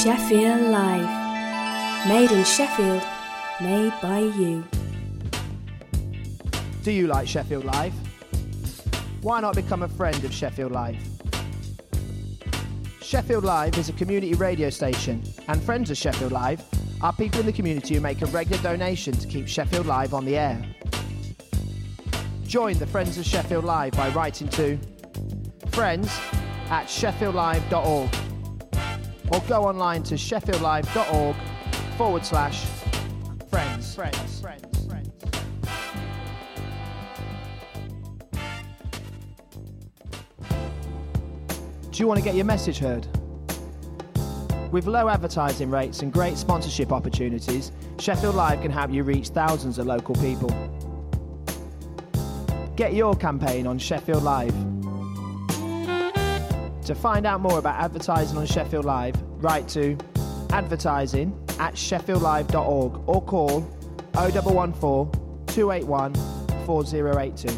Sheffield Live. Made in Sheffield, made by you. Do you like Sheffield Live? Why not become a friend of Sheffield Live? Sheffield Live is a community radio station, and friends of Sheffield Live are people in the community who make a regular donation to keep Sheffield Live on the air. Join the Friends of Sheffield Live by writing to friends@sheffieldlive.org or go online to sheffieldlive.org/friends. Do you want to get your message heard? With low advertising rates and great sponsorship opportunities, Sheffield Live can help you reach thousands of local people. Get your campaign on Sheffield Live. To find out more about advertising on Sheffield Live, write to advertising@sheffieldlive.org or call 0114 281 4082.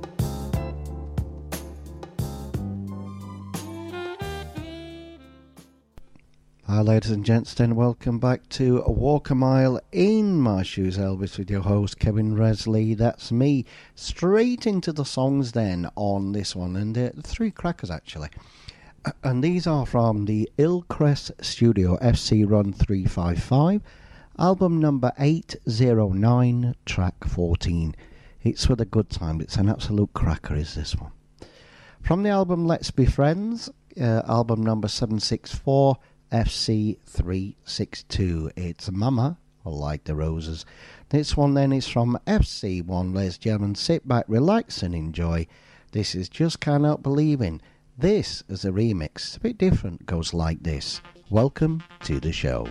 Hi ladies and gents, and welcome back to Walk a Mile in My Shoes, Elvis, with your host Kevin Resley. That's me. Straight into the songs then on this one, and three crackers actually. And these are from the Hillcrest Studio FC Run 355, album number 809, track 14. It's for the good time. It's an absolute cracker, is this one. From the album Let's Be Friends, album number 764, FC 362. It's Mama, Like the Roses. This one then is from FC1, ladies and gentlemen. Sit back, relax and enjoy. This is Just Can't Help Believing. This is a remix. It's a bit different. Goes like this. Welcome to the show.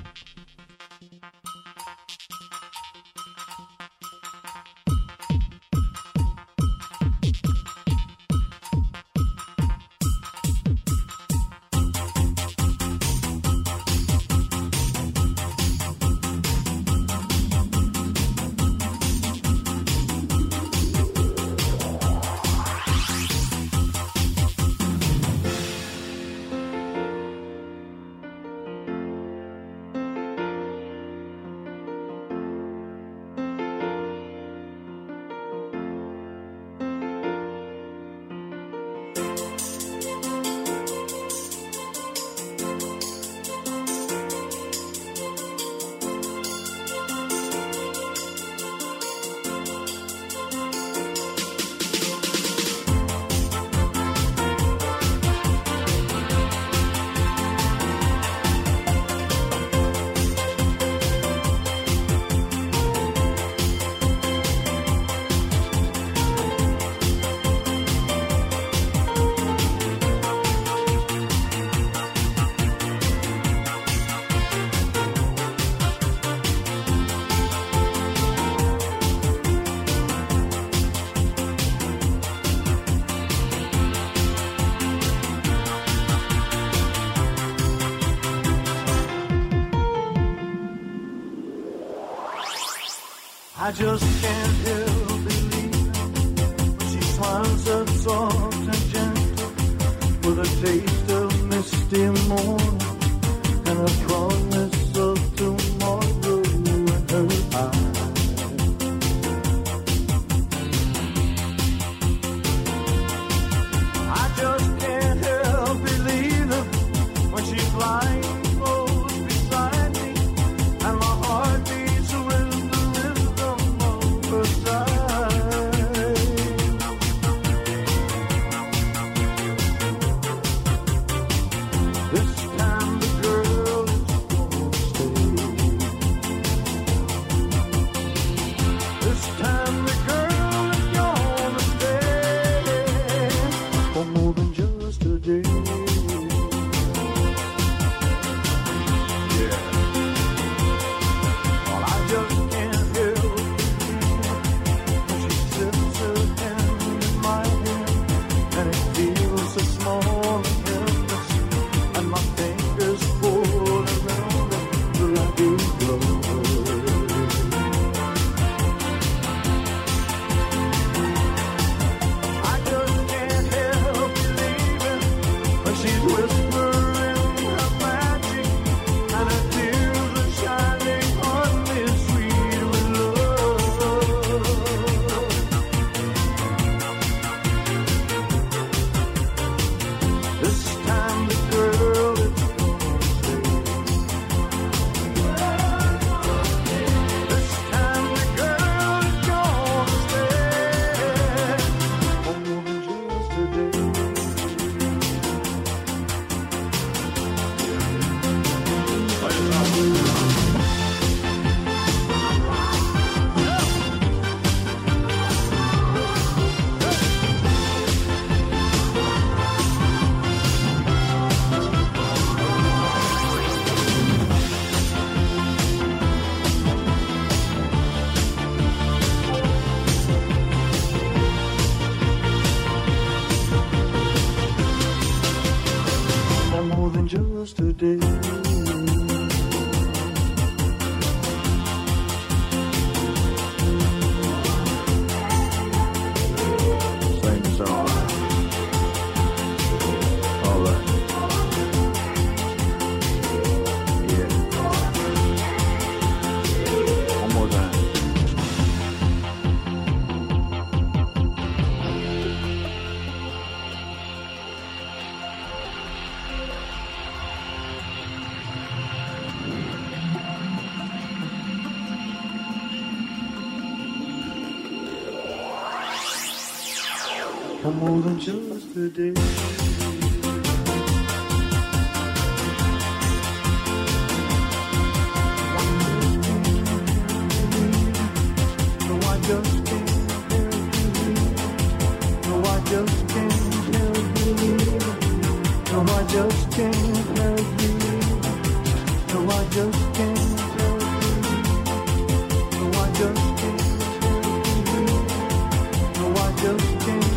I just can't help believing when she smiles so soft and gentle, with a taste of misty morning and a promise of tomorrow in her eyes. I just can't help believing when she blindfolds beside me and my heart beats with this time yesterday. Same song. All right. Yeah. One more time. For more than just a day. No, I just can't help you. No, I just can't help you. No, I just can't help you. No, I just can't help you. No, I just can't help you. No, I just can't.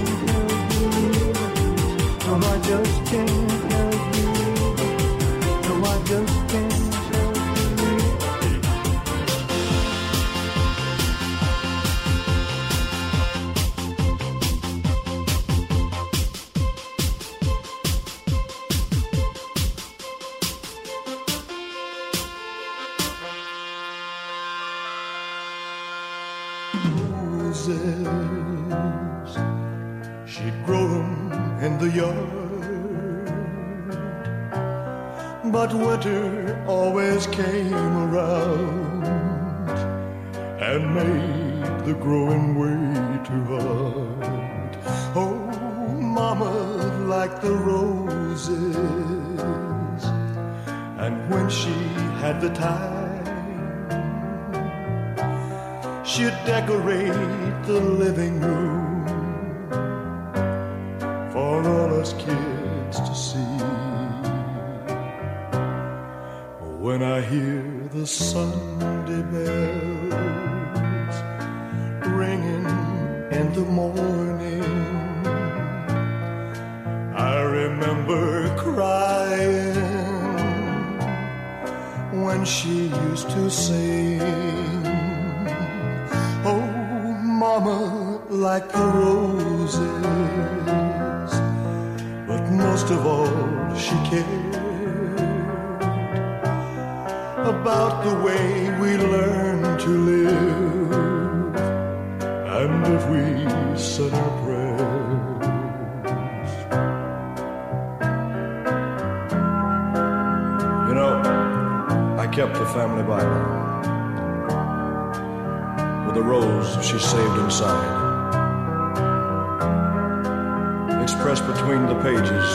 No, I just can't help you. No, I just can't help you. Roses, she'd grow them in the yard, but winter always came around and made the growing way too hard. Oh, mama liked the roses, and when she had the time, she'd decorate the living room for all us kids to see. When I hear the Sunday bells ringing in the morning, I remember crying when she used to sing. Oh, mama liked the roses, but most of all she cared about the way we learn to live, and if we said our prayers. You know, I kept the family Bible with a rose she saved inside. It's pressed between the pages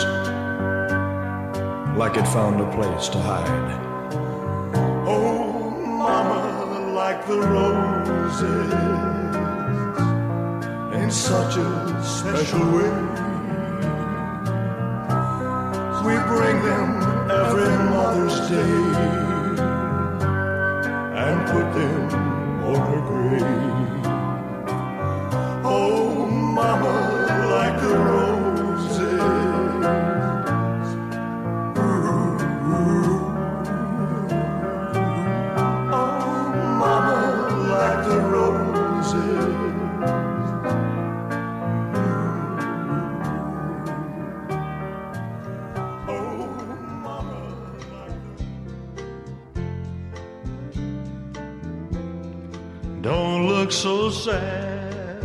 like it found a place to hide. Oh, mama liked the roses in such a special way. We bring them every Mother's Day and put them on her grave. Oh, mama liked the roses. Don't look so sad,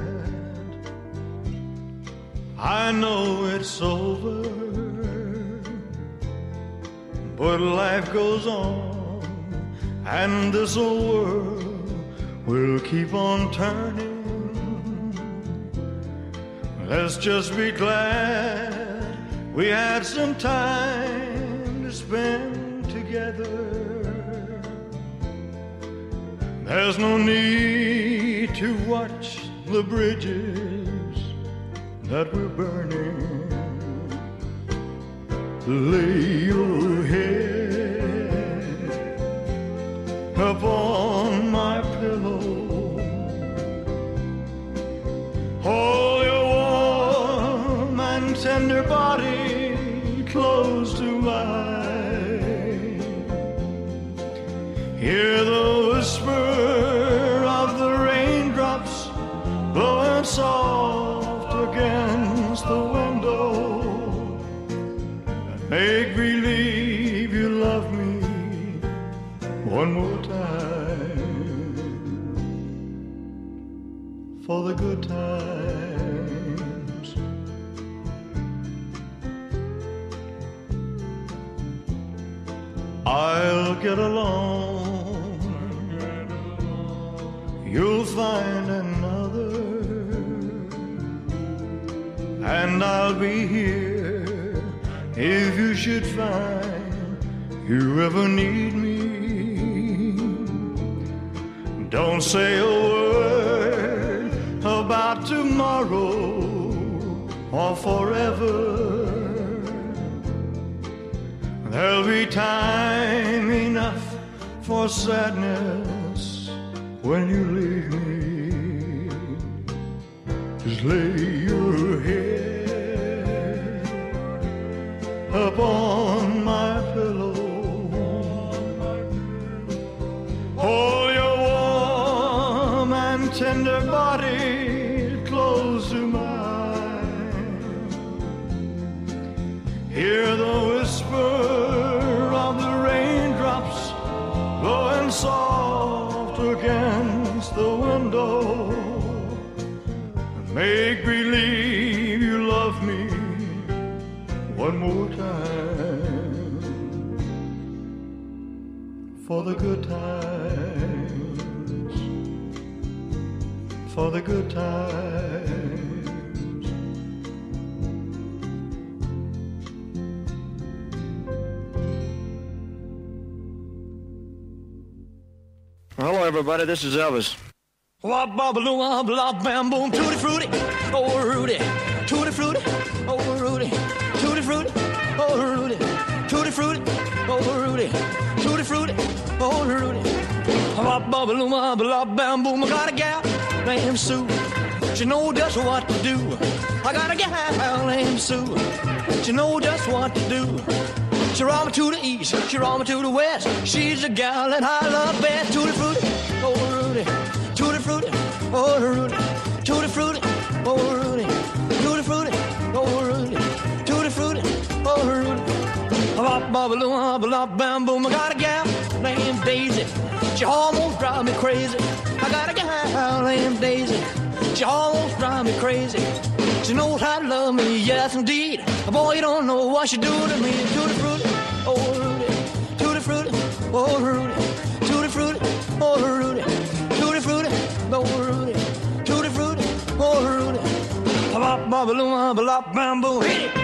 I know it's over, but life goes on, and this old world will keep on turning. Let's just be glad we had some time to spend together. There's no need to watch the bridges that we're burning. Lay your head upon my pillow. Hold your warm and tender body close to mine. Hear the whisper of the raindrops blowing soft against the window. Make believe you love me one more time for the good times. I'll get along, you'll find another, and I'll be here if you should find you ever need me. Don't say a word about tomorrow or forever. There'll be time enough for sadness when you leave me. Just lay your head upon my pillow. Hold your warm and tender body close to mine. Hear the whisper of the raindrops blowing soft against the window. Make believe you love me one more time for the good times, for the good times. Hello, everybody. This is Elvis. Wop bobble wop lop bam boom tutti frutti, oh Rudy, tutti frutti, oh Rudy, tutti frutti, oh Rudy, tutti frutti, oh Rudy, tutti frutti, oh Rudy. Wop bobble wop lop bam boom. I got a gal named Sue, she know just what to do. I got a gal named Sue, she know just what to do. She roll me to the east, she roll me to the west. She's the gal that I love best. Tutti frutti, oh Rudy. Tutti frutti, oh Rudy, tutti frutti, oh Rudy, tutti frutti, oh Rudy, tutti frutti, oh Rudy. Bop bobble bop bam boom. I got a gal named Daisy, she almost drives me crazy. I got a gal named Daisy, she almost drives me crazy. She knows how to love me, yes indeed. Boy, you don't know what she do to me. Tutti frutti, oh Rudy, tutti frutti, oh Rudy, tutti frutti, oh Rudy. Tutti frutti, oh Rudy, tutti frutti, oh Rudy. Bop bobble bop bam boom. Hit it.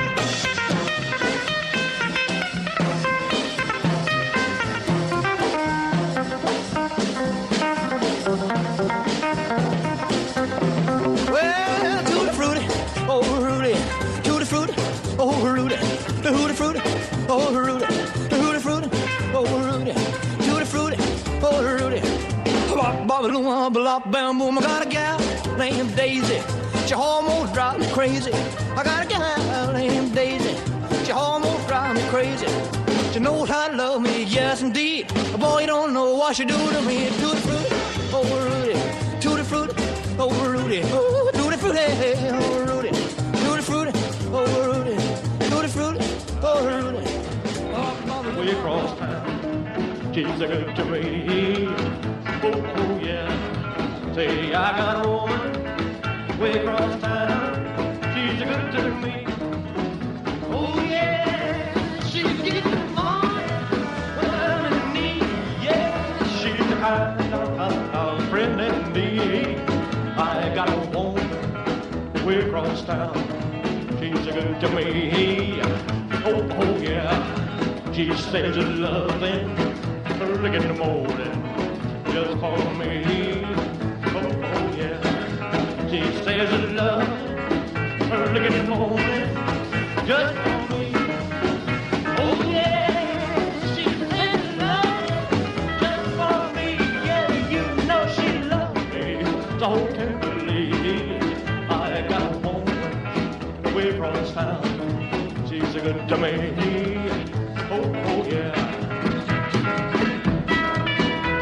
Well, tutti frutti, oh Rudy, tutti frutti, oh Rudy, tutti frutti, oh Rudy, tutti frutti, oh Rudy, tutti frutti, oh Rudy. Bop bobble bop bam boom. I got a gal named Daisy, she almost drives me crazy. I got a gal named Daisy, she almost drives me crazy. She knows how to love me, yes indeed. Boy, you don't know what she do to me. Tutti frutti, oh Rudy, tutti frutti, oh Rudy, oh tutti frutti, oh Rudy, tutti frutti, oh Rudy, tutti frutti, oh Rudy. Way across town, she's a good to me. Oh yeah, say I got a woman way across town, she's a good to me. Oh yeah, she's getting money when I'm in need. Yeah, she's the kind of friend indeed. I got a woman way across town, she's a good to me. Oh yeah, she says a loving early in the morning just for me. Oh yeah, she says a love early in the morning just for me. Oh yeah, she says love just for me. Yeah, you know she loves me so tenderly. I got a woman way across town, she's a good to me. Oh yeah.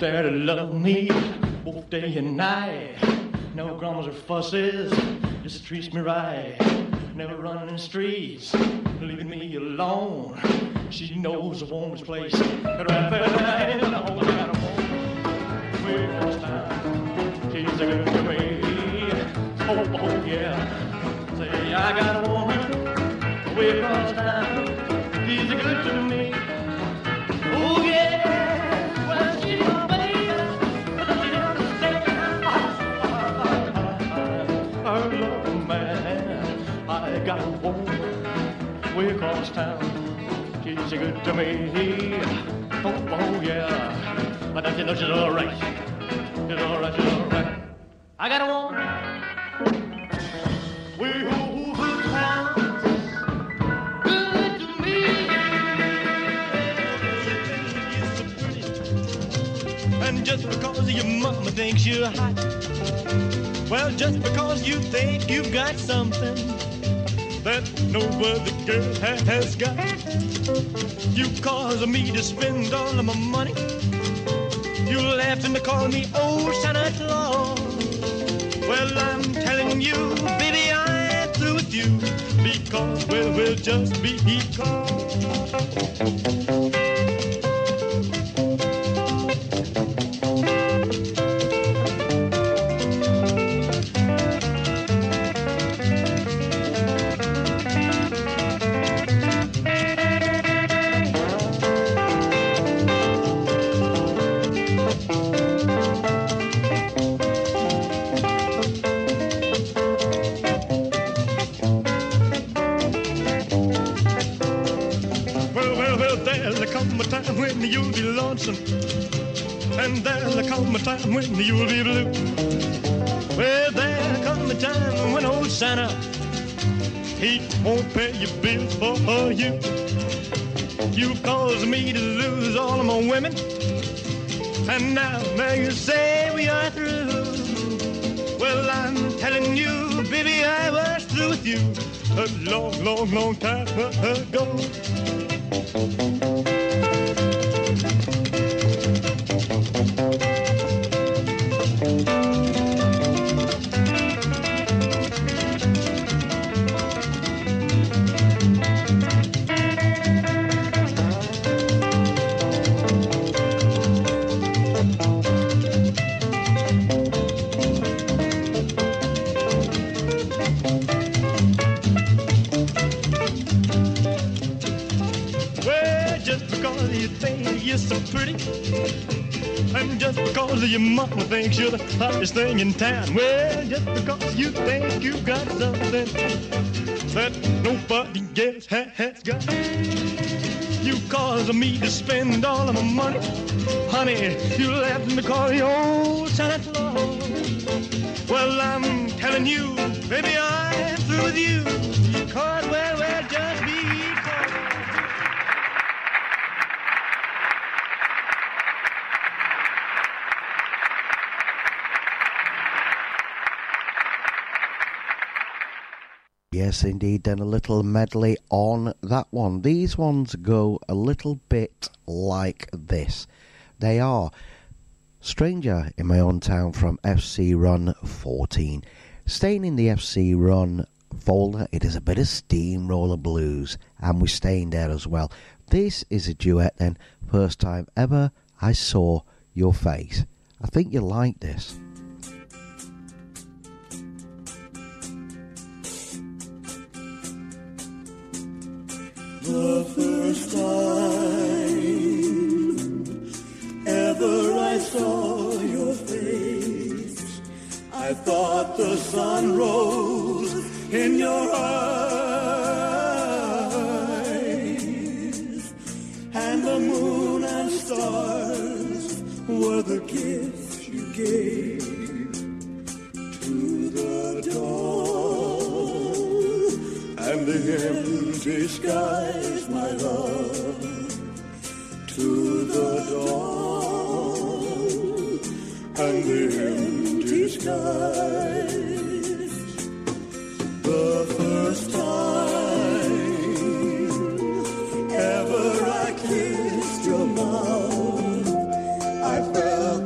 there to love me both day and night. No grumbles or fusses, just treats me right. Never running in the streets, leaving me alone. She knows the warmest place right there in the whole kind of home. Way across town, she's a good to me. Oh, yeah. Say, I got a woman way across town. She's a good to me. Oh, yeah. Well, she's my baby, but she understands. I love a man. I got a woman way across town. She's a good to me. Oh, yeah. But don't you know she's all right. She's all right, she's all right. I got a woman way over town. Good to me. You're so pretty. And just because your mama thinks you're hot, well, just because you think you've got something that no other girl has got, you cause me to spend all of my money. You laughed and call me old Santa Claus. Well, I'm telling you, baby, I'm through with you because, well, we'll just be when you'll be lonesome, and there'll come a time when you'll be blue. Well, there'll come a time when old Santa, he won't pay your bills for you. You caused me to lose all of my women, and now you say we are through. Well, I'm telling you, baby, I was through with you a long, long, long time ago. You're so pretty, and just because your mama thinks you're the hottest thing in town, well, just because you think you got something that nobody else has got, you cause me to spend all of my money. Honey, you left me to call you old Santa Claus. Well, I'm telling you, baby, I'm through with you, cause, well, just be called. Yes, indeed, then a little medley on that one. These ones go a little bit like this. They are Stranger in My Own Town from FC Run 14. Staying in the FC Run folder, it is a bit of Steamroller Blues, and we're staying there as well. This is a duet then, First Time Ever I Saw Your Face. I think you'll like this. The first time ever I saw your face, I thought the sun rose in your eyes, and the moon and stars were the gifts you gave to the dawn, and the empty skies, my love, to the dawn, and the empty skies. The first time ever I kissed your mouth, I felt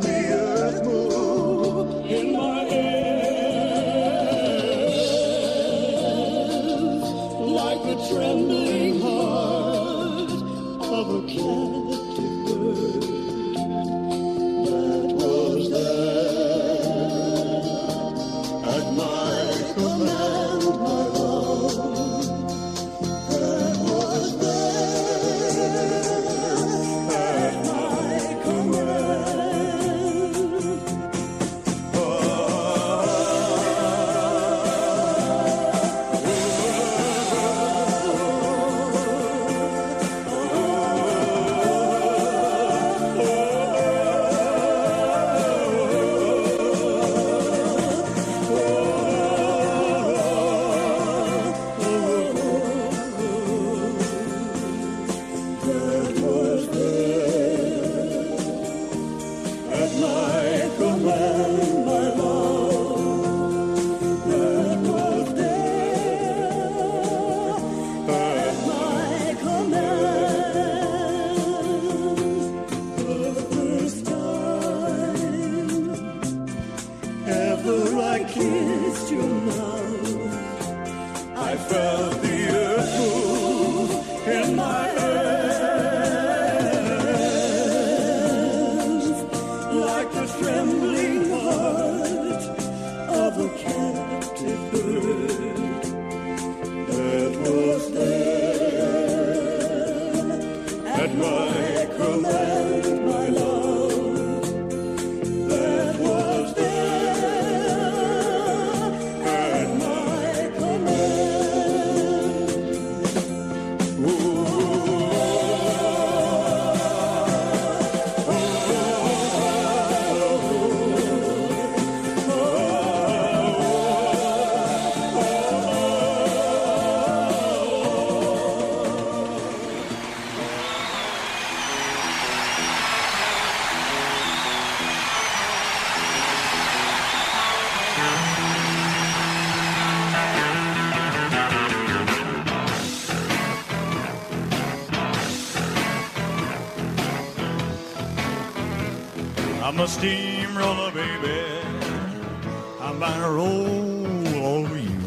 I'm a steamroller, baby. I'm bound to roll over you.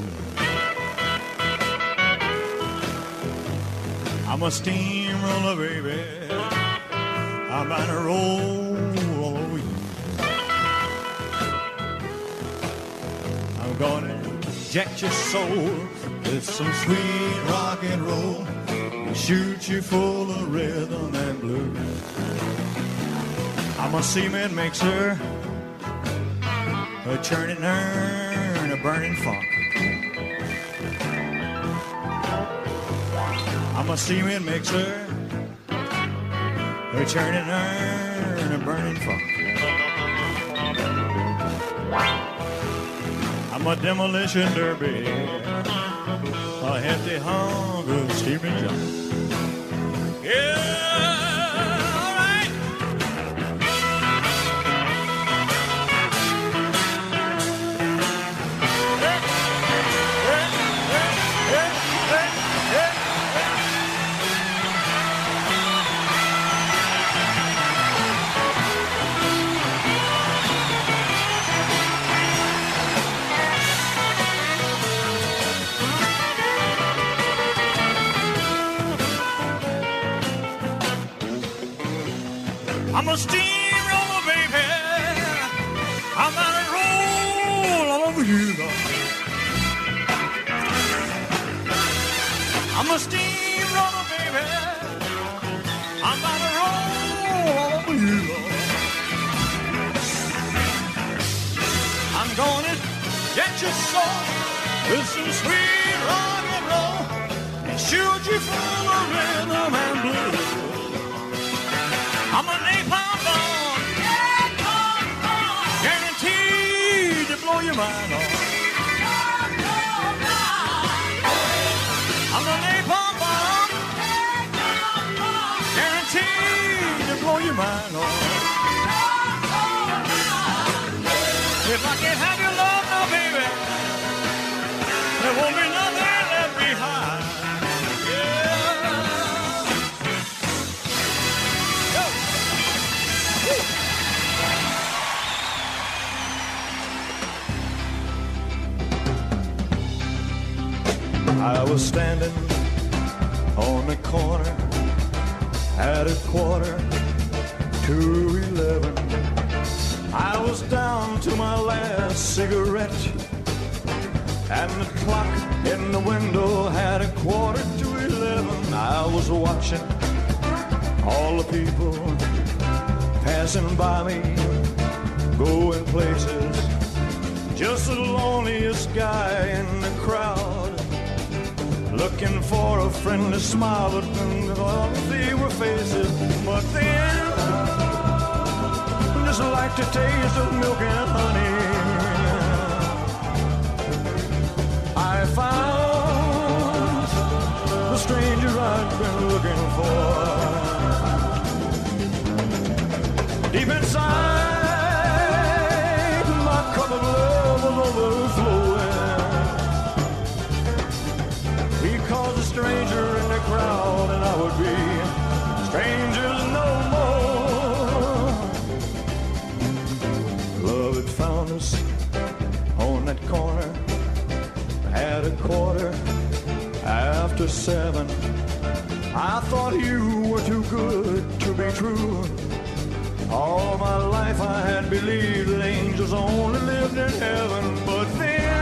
I'm a steamroller, baby. I'm bound to roll over you. I'm gonna inject your soul with some sweet rock and roll and shoot you full of rhythm and blues. I'm a cement mixer, a churning urn, a burning funk. I'm a cement mixer, a churning urn, a burning funk. I'm a demolition derby, a hefty hunk of steaming junk. Yeah! I'm a steamroller, baby. I'm gonna roll all over you. I'm a steamroller, baby. I'm gonna roll all over you. I'm gonna get your soul with some sweet rock and roll and shoot you full of rhythm and blues. I'm a napalm bomb, guaranteed to blow your mind off. I'm a napalm bomb, guaranteed to blow your mind off. If I can't have your love now, baby, there won't be nothing left behind. I was standing on the corner at 11:15. I was down to my last cigarette, and the clock in the window had 11:15. I was watching all the people passing by me, going places, just the loneliest guy in the crowd, looking for a friendly smile, but all they were faces. But then, just like the taste of milk and honey, I found the stranger I'd been looking for. Deep inside, my cup of love was overflowing. Because a stranger in the crowd and I would be strangers no more. Love had found us on that corner at 7:15. I thought you were too good to be true. All my life I had believed that angels only lived in heaven, but then,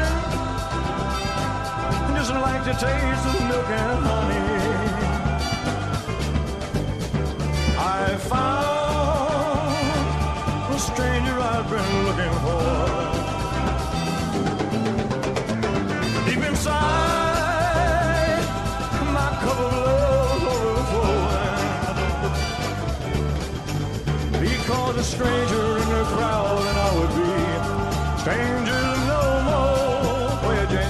just like the taste of milk and honey, I found the stranger I've been looking for. Deep inside, my cup of love overflowing. Because a stranger in the crowd and I would be strangers no more. Go ahead, Jane.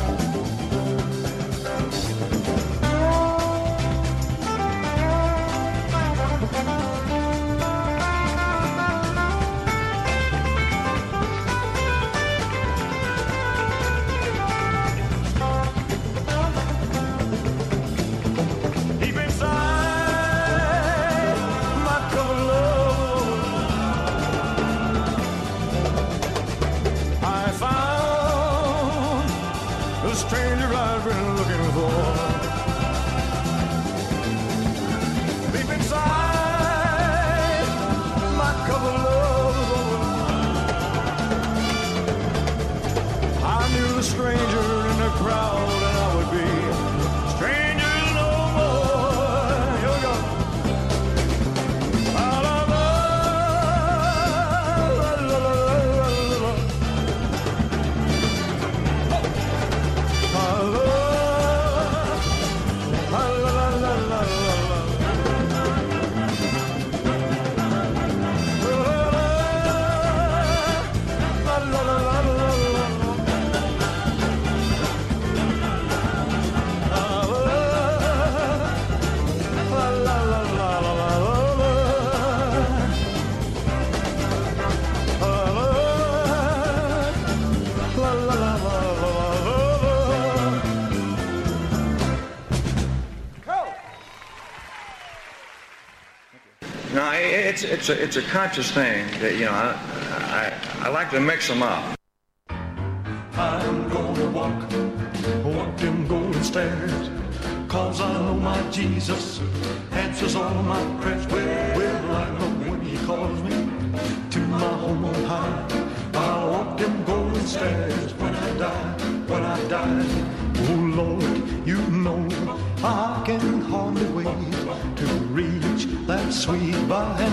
it's a conscious thing that, you know, I like to mix them up. I'm gonna walk them golden stairs, 'cause I know my Jesus answers all my prayers. Well, I know when he calls me to my home on high, I'll walk them golden stairs when I die. Oh Lord, you know I can hardly wait to reach that sweet by.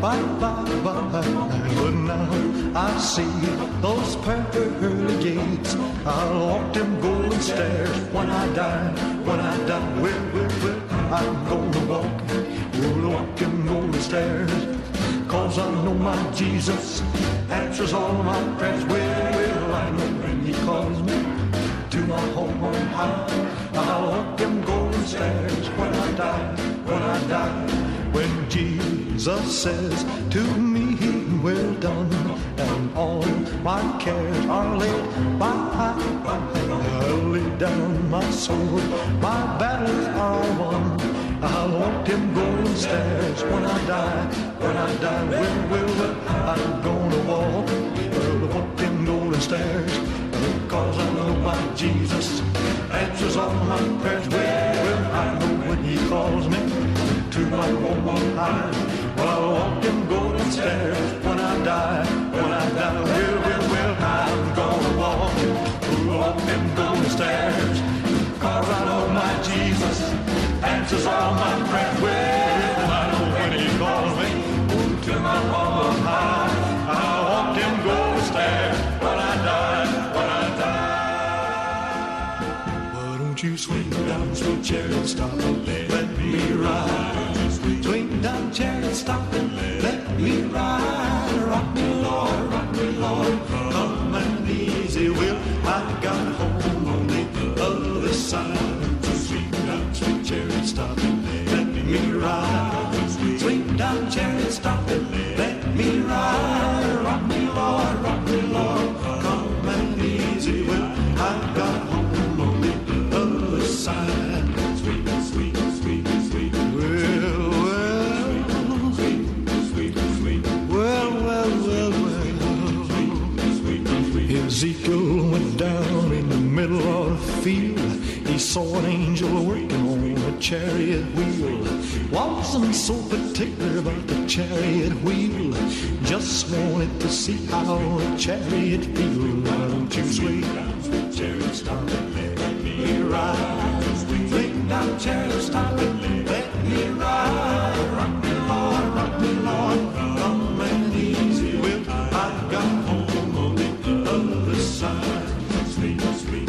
But now I see those pearly gates. I'll walk them golden stairs when I die. Well, I'm gonna walk them golden stairs, 'cause I know my Jesus answers all my prayers. Well, I know when he calls me to my home on high, I'll walk them golden stairs when I die. When Jesus says to me, well done, and all my cares are laid by. I'll lay down my sword, my battles are won. I'll walk them golden stairs when I die. Well, I'm gonna walk them golden stairs, 'cause I know my Jesus answers all my prayers. Well, I know when he calls me to my home on high, well, I'll walk them golden stairs when I die. Well, I'm gonna walk them golden stairs, 'cause I know my Jesus answers all my prayers. Well, I know when he calls me to my home on high, I'll walk them golden stairs when I die. Why don't you swing down, sweet chariot, stop and let me ride. Swing down, chariot, stop and let me ride. Rock me, Lord, come and easy will. I got home on the other side. Swing down, sweet chariot, stop and let me ride. Swing down, chariot, stop and let me ride. Rock me, Lord, come and easy will. I got home on the other side. Sweet. Ezekiel went down in the middle of the field. He saw an angel working on a chariot wheel. Wasn't so particular about the chariot wheel, just wanted to see how the chariot feels. Why don't you swing down, chariot, stop and let me ride. Swing down, chariot, stop and let me ride. Rock me, Lord, come and easy will. I got home on the other side. Sweet.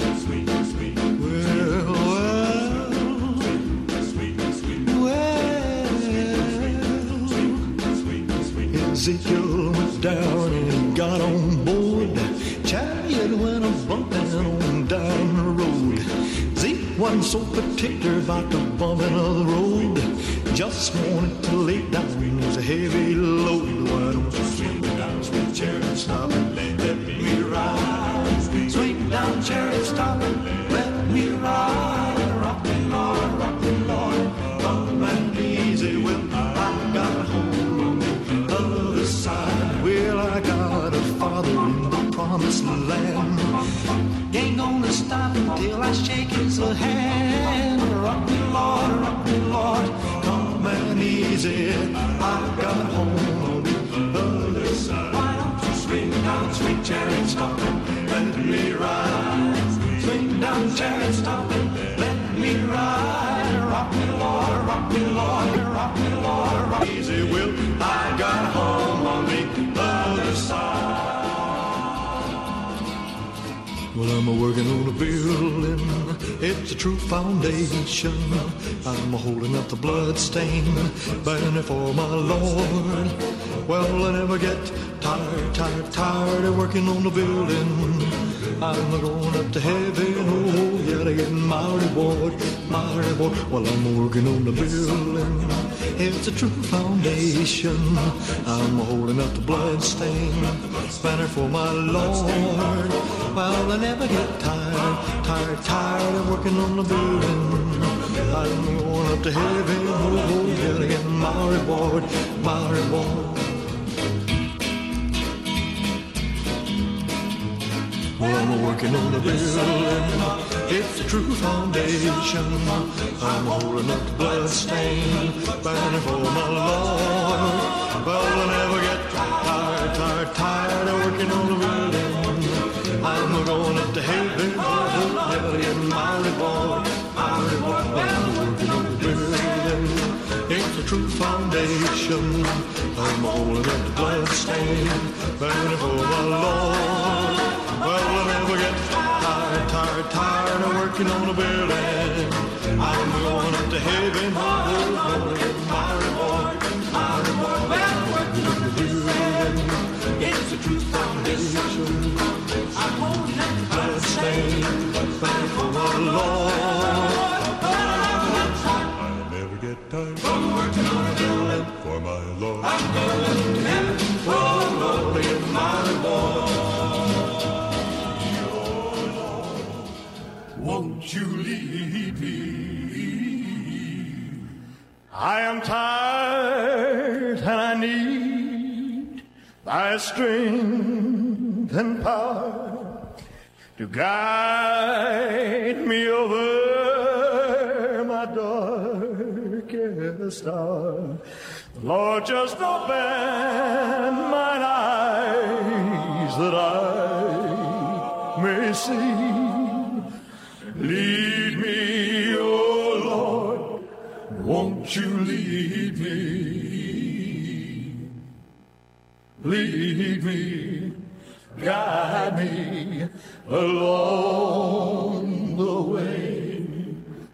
Ezekiel went down and he got on board. Chariot went a bumping on down the road. Zeke wasn't so particular about the bumping of the road, just wanted to lay down his heavy load. Why don't you swing down, sweet chariot, stop and let me ride. Swing down, chariot, stop and let me ride. Rock me, Lord, come and easy will. I got home on the other side. Well, I got a father in the promised land. Ain't gonna stop until I shake his hand. Rock me, Lord, come and easy. I got home on the other side. Why don't you swing down, sweet chariot, stop and let me ride. Swing down, chariot, stop and let me ride. Rock me, Lord, rock easy will. I got home on the other side. Well, I'm working on a building, it's a true foundation. I'm holding up the bloodstained banner for my Lord. Well, I never get tired of working on the building. I'm going up to heaven, oh yeah, to get my reward. Well, I'm working on the building, it's a true foundation. I'm holding up the bloodstained banner for my Lord. Well, I never get tired of working on the building. I'm going up to heaven, oh, yeah, and my reward, my reward. Well, I'm working on a building, it's a true foundation. I'm holding up the bloodstained banner for my Lord. Well, I'll never get tired of working on a building. I'm going up to heaven, oh, yeah, and my reward, my reward. I'm working on a building, it's a true foundation. I'm holding up the bloodstained banner for my Lord. Well, I'll never get tired of working on a building. I'm going up to heaven, oh, my reward, my reward. Well, working on the building, it's a true foundation. I'm holding up the bloodstained banner for my Lord. I'll never get tired of working on a building for my Lord. I'm going up to heaven, oh, Lord, in my reward. Won't you lead me? I am tired and I need thy strength and power to guide me over my darkest hour. Lord, just open mine eyes that I may see. Lead me, oh Lord, won't you lead me? Lead me, guide me along the way.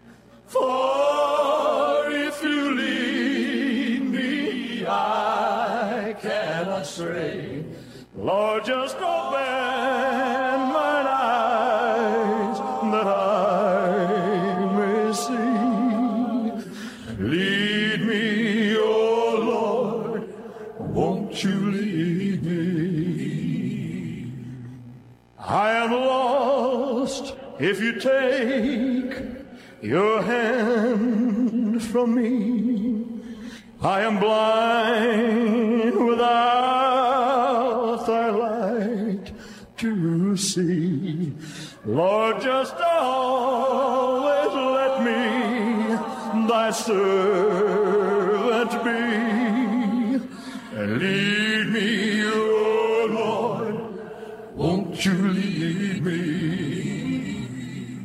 For if you lead me, I cannot stray. Lord, just open mine eyes that I may see. Lead me, oh Lord, won't you lead me? I am lost if you take your hand from me. I am blind without thy light to see. Lord, just always let me thy servant be. And lead me, oh Lord, won't you lead me?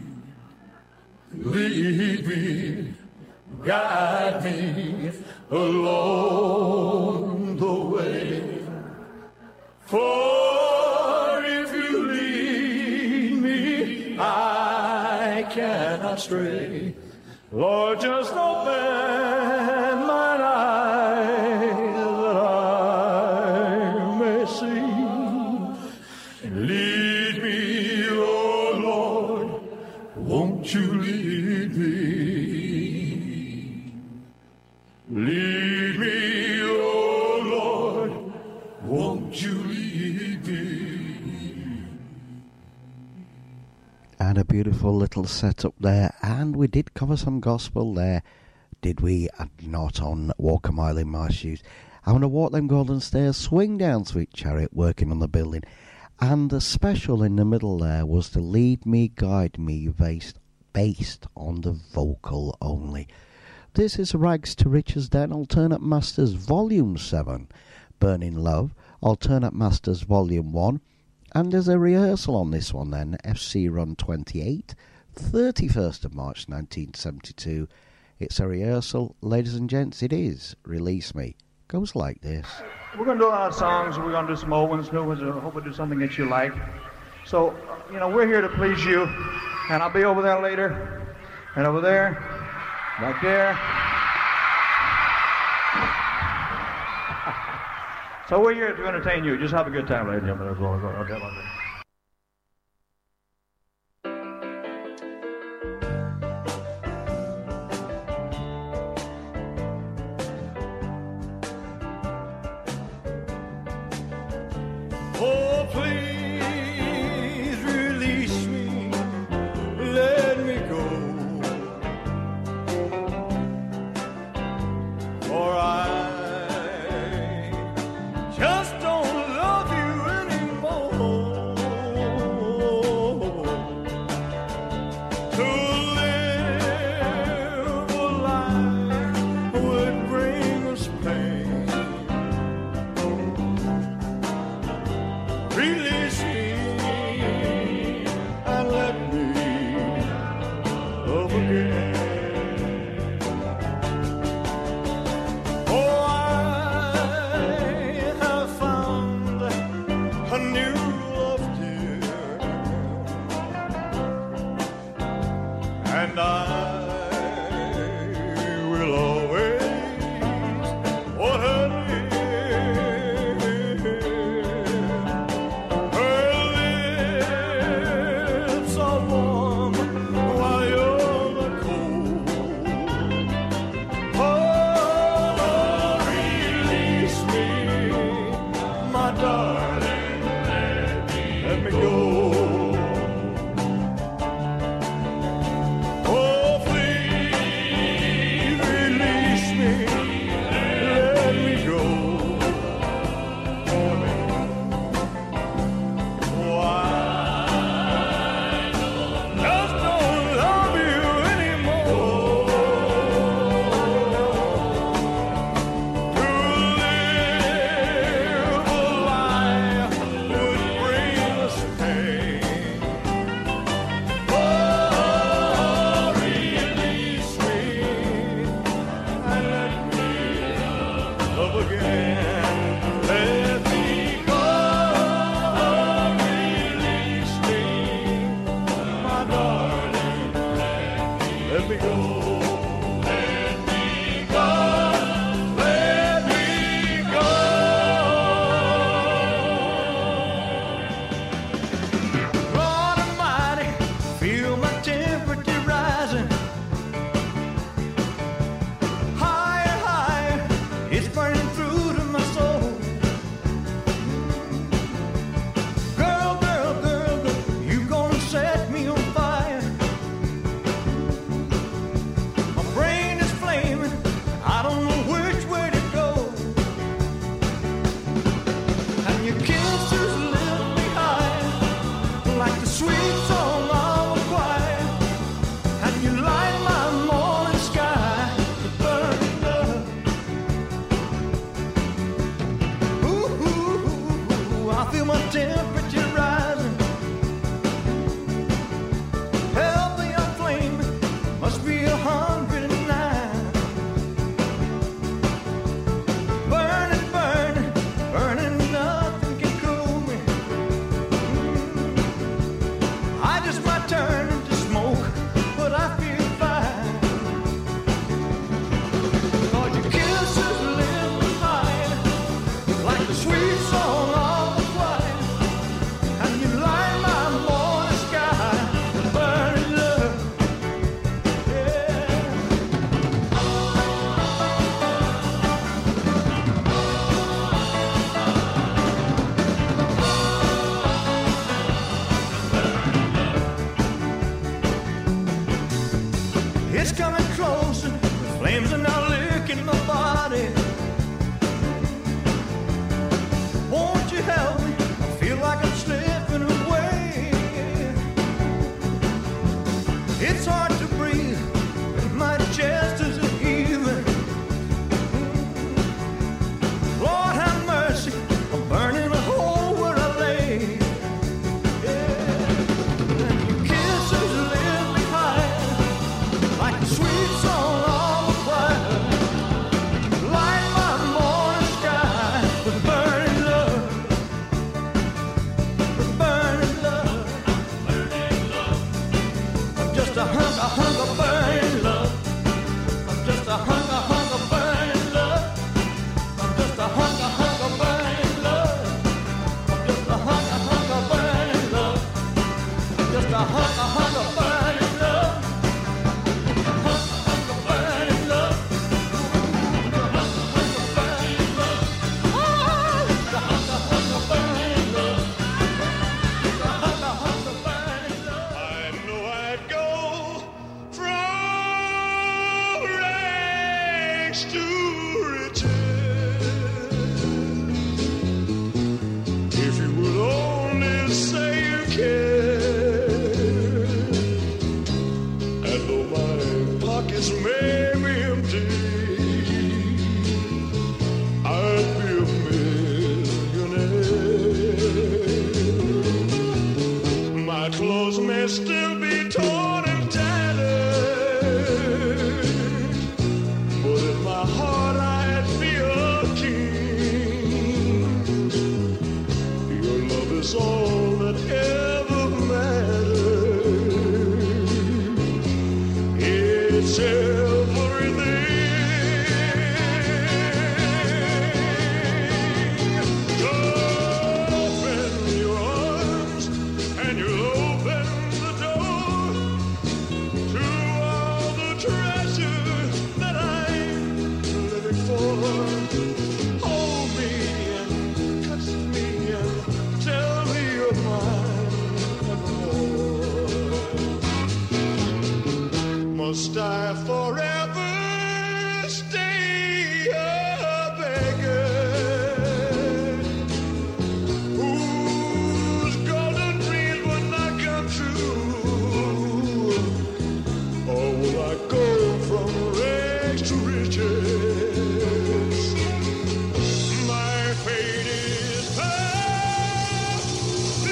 Lead me, guide me along the way. For if you lead me, I cannot stray. Lord, just open mine eyes that I may see. And lead me, oh Lord, won't you lead me? Lead me, oh Lord, won't you lead me? And a beautiful little setup there, and we did cover some gospel there, did we? Not on Walk a Mile in My Shoes. I want to walk them golden stairs, swing down, sweet chariot, working on the building. And the special in the middle there was the Lead Me, Guide Me, based on the vocal only. This is Rags to Riches Den, Alternate Masters Volume 7, Burning Love, Alternate Masters Volume 1, and there's a rehearsal on this one then, FC Run 28, 31st of March 1972. It's a rehearsal, ladies and gents, it is Release Me. Goes like this. We're going to do a lot of songs, we're going to do some old ones, new ones, and I hope we do something that you like. So, we're here to please you, and I'll be over there later, and over there, right there. So we're here to entertain you. Just have a good time, ladies and gentlemen. Oh, please release me, let me go. is all that ever matters. It's everything. Open your arms and you'll open the door to all the treasure that I'm living for. Hold me and touch me and tell me you're mine evermore. Must I forever stay a beggar whose golden dreams will not come true? Or will I go from rags to riches? My fate is bound to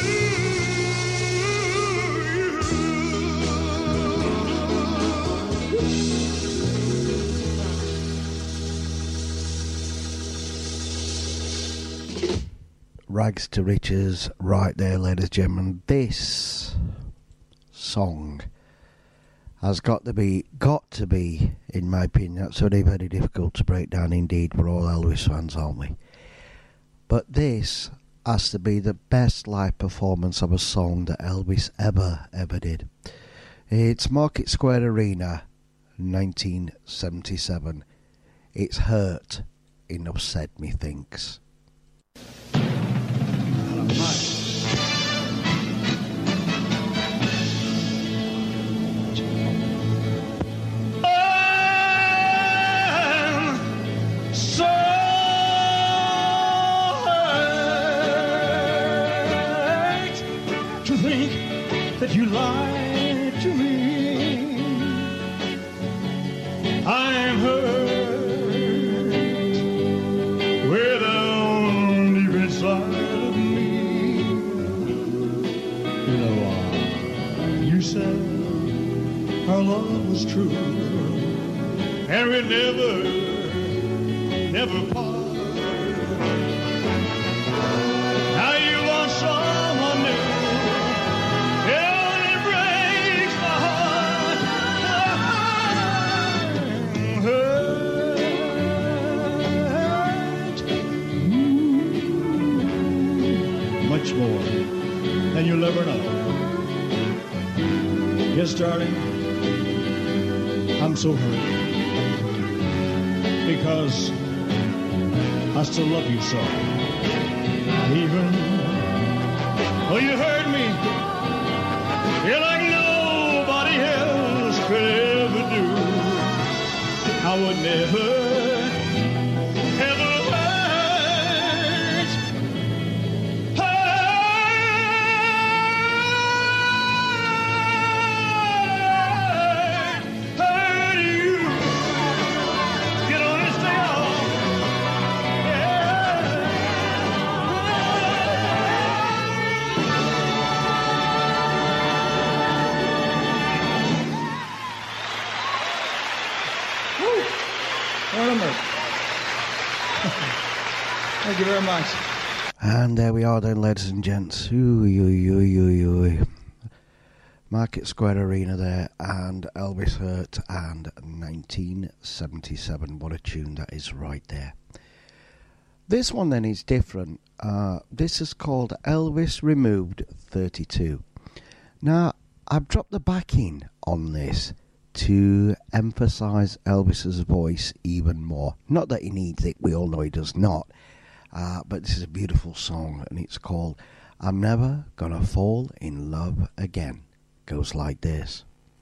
Rags to riches, right there, ladies and gentlemen. This song has got to be, in my opinion, that's very, very difficult to break down indeed. We're all Elvis fans, aren't we? But this has to be the best live performance of a song that Elvis ever did. It's Market Square Arena, 1977. It's Hurt, Enough Said, methinks. That you lied to me. I'm hurt way down deep inside of me. You know why? You said our love was true, and we'd never part. Now you want someone new. Much more than you'll ever know. Yes, darling, I'm so hurt because I still love you so. Even though you hurt me, you're like nobody else could ever do. I would never Thank you very much. And there we are then, ladies and gents. Market Square Arena there, and Elvis Hurt, and 1977. What a tune that is right there. This one then is different. This is called Elvis Removed 32. Now, I've dropped the backing on this to emphasise Elvis's voice even more. Not that he needs it, we all know he does not. But this is a beautiful song, and it's called I'm Never Gonna Fall in Love Again. Goes like this.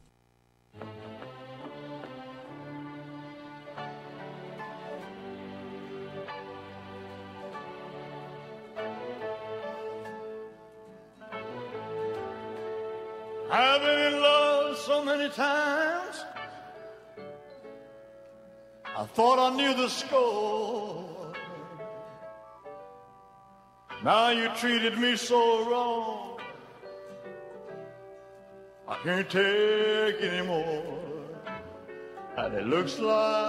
I've been in love so many times, I thought I knew the score. Now you treated me so wrong, I can't take anymore. And it looks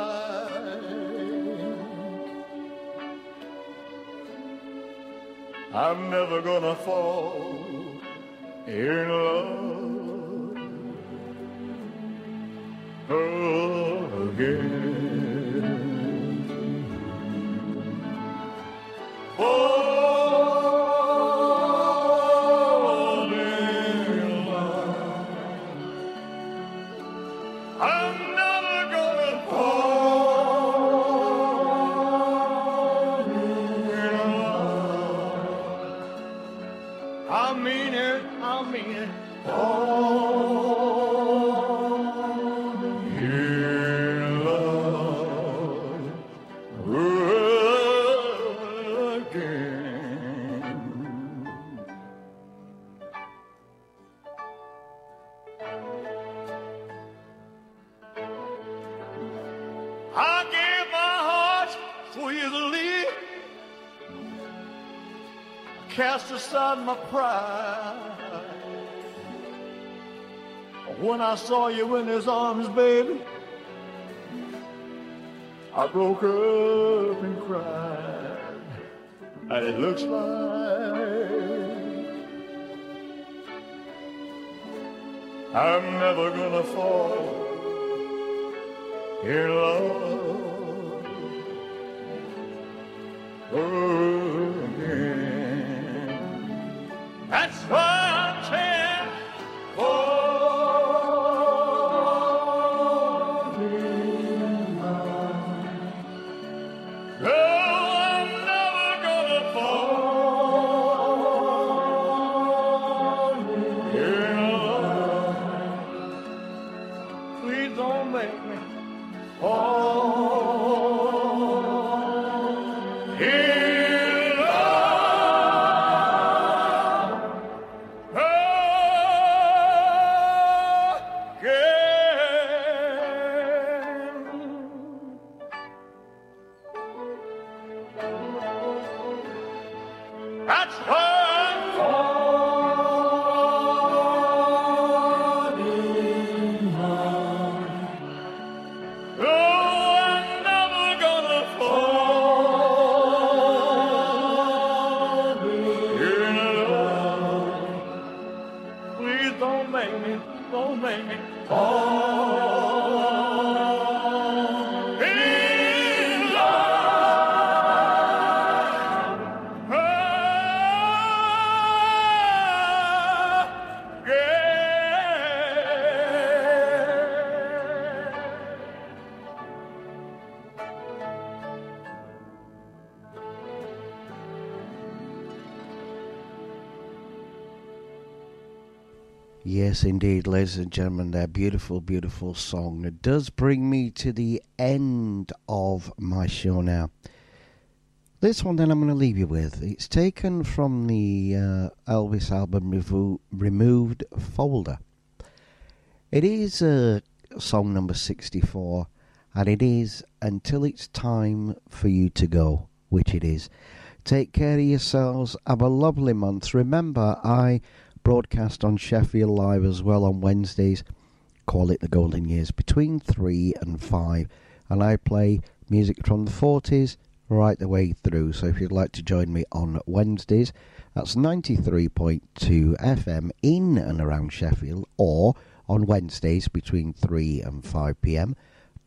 like I'm never gonna fall in love again. Fall in love. I'm never gonna fall in love. I mean it, I mean it. Fall in love again. I gave my heart so easily, cast aside my pride. When I saw you in his arms, baby, I broke up and cried. And it looks like I'm never gonna fall in love again. That's why I'm saying, fall in love. No, I'm never gonna fall in love. Please don't make me fall in love again. That's why I'm falling in love. No, I'm never gonna fall in love. Please don't make me fall in Yes, indeed, ladies and gentlemen, their beautiful, beautiful song. It does bring me to the end of my show now. This one then I'm going to leave you with. It's taken from the Elvis album Removed folder. It is song number 64, and it is Until It's Time for You to Go, which it is. Take care of yourselves. Have a lovely month. Remember, I broadcast on Sheffield Live as well on Wednesdays. Call it the Golden Years, between 3 and 5. And I play music from the 40s right the way through. So if you'd like to join me on Wednesdays, that's 93.2 FM in and around Sheffield, or on Wednesdays between 3 and 5 p.m.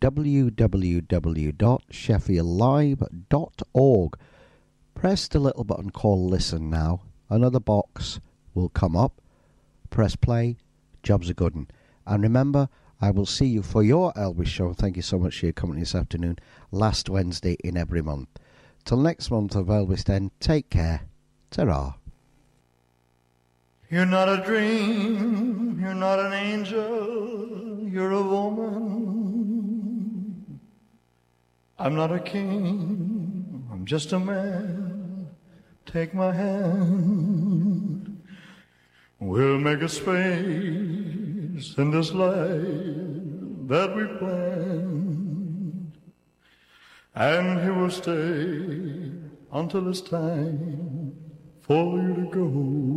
www.sheffieldlive.org. Press the little button called Listen Now. Another box will come up. Press play. Job's a good one. And remember, I will see you for your Elvis show. Thank you so much for your company this afternoon. Last Wednesday in every month. Till next month of Elvis then, take care. Ta-ra. You're not a dream, you're not an angel, you're a woman. I'm not a king, I'm just a man. Take my hand. We'll make a space in this life that we planned, and he will stay until it's time for you to go.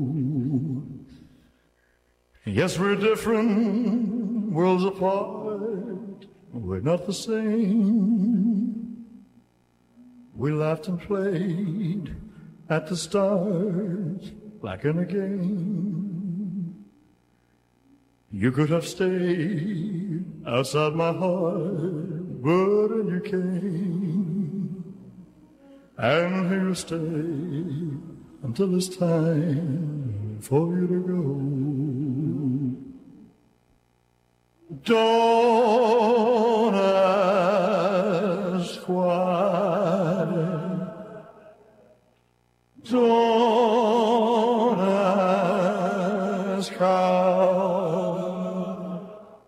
Yes, we're different, worlds apart, we're not the same. We laughed and played at the stars like in a game. You could have stayed outside my heart, but then you came. And here you stay until it's time for you to go. Don't ask why. Don't ask how.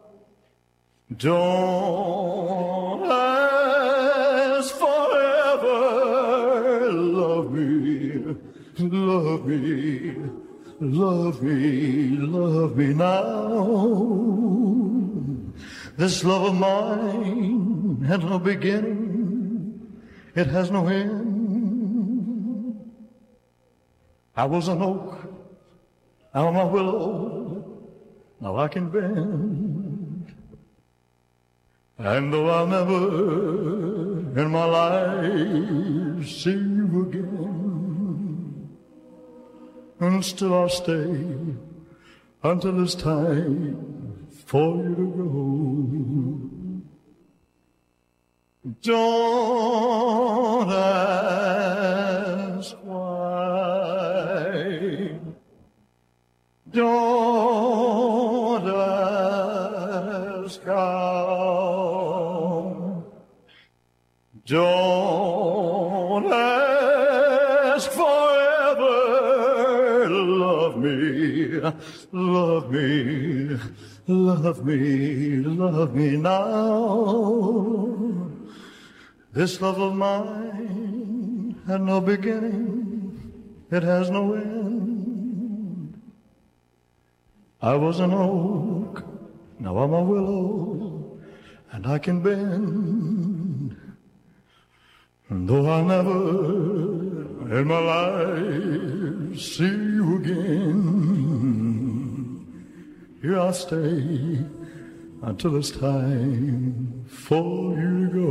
Don't ask forever. Love me, love me, love me, love me now. This love of mine had no beginning, it has no end. I was an oak, now I'm a willow, now I can bend. And though I'll never in my life see you again, and still I'll stay until it's time for you to go. Don't ask why. Don't ask how. Don't ask forever. Love me, love me. Love me, love me now. This love of mine had no beginning, it has no end. I was an oak, now I'm a willow, and I can bend. And though I'll never in my life see you again, here I'll stay until it's time for you to go.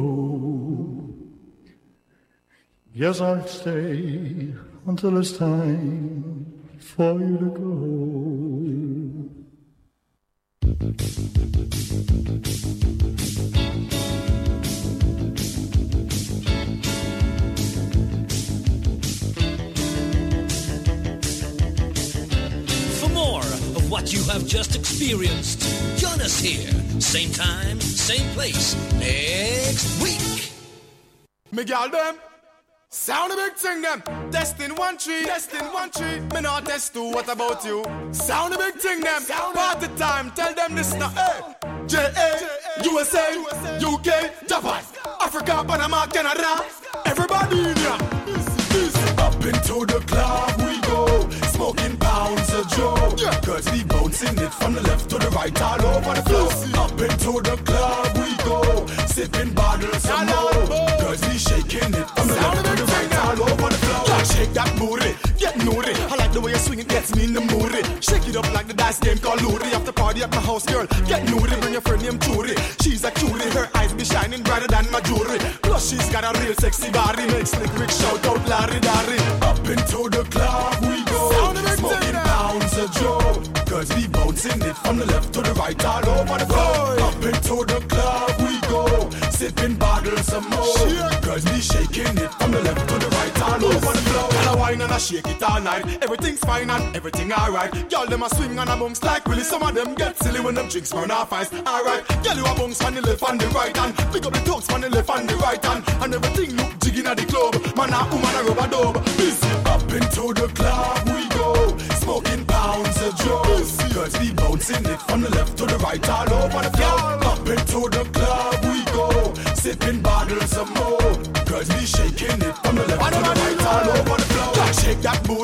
Yes, I'll stay until it's time for you to go. What you have just experienced. Join us here, same time, same place, next week. Me gal them, sound a big thing them. Testing 1 3, testing 1 3. Me not test 2, what about you? Sound a big thing them. Party time, tell them this now. Hey, J.A., USA, UK, Japan, Africa, Panama, Canada. Everybody in here. Up into the club we go, smoking pounds of joe. Yeah. Cause we bouncing it from the left to the right, all over the floor. Up into the club we go, sipping bottles of more. Cause we shaking it from the left to the right, all over the floor. Yeah, shake that booty, get naughty. I like the way you swing it, gets me in the mood. Shake it up like the dice game called Luri. After party at my house, girl, get naughty. Bring your friend named Turi. She's a cutie, her eyes be shining brighter than my jewelry. Plus she's got a real sexy body, makes Slick Rick shout out Larry Darry. Up into the club we go, smoking pounds of joe. Cause we bouncing it from the left to the right, all over the floor. Up into the club we go, sipping bottles of more. Cause we shaking it from the left to the right, all over the floor. And I whine and I shake it all night. Everything's fine and everything alright. Y'all them a swing and a bounce like Willie. Some of them get silly when them drinks burn off ice. Alright, y'all you a bounce on the left and the right hand. Pick up the talks on the left and the right hand. And everything look jigging at the club. Man a woman a rubber dub. Up into the club we go, smoking pounds of joe. Cause we bouncing it from the left to the right, all over the floor. Up into the club we go, sipping bottles of more. Cause we shaking it from the left to the right, all over the floor. Shake that booty.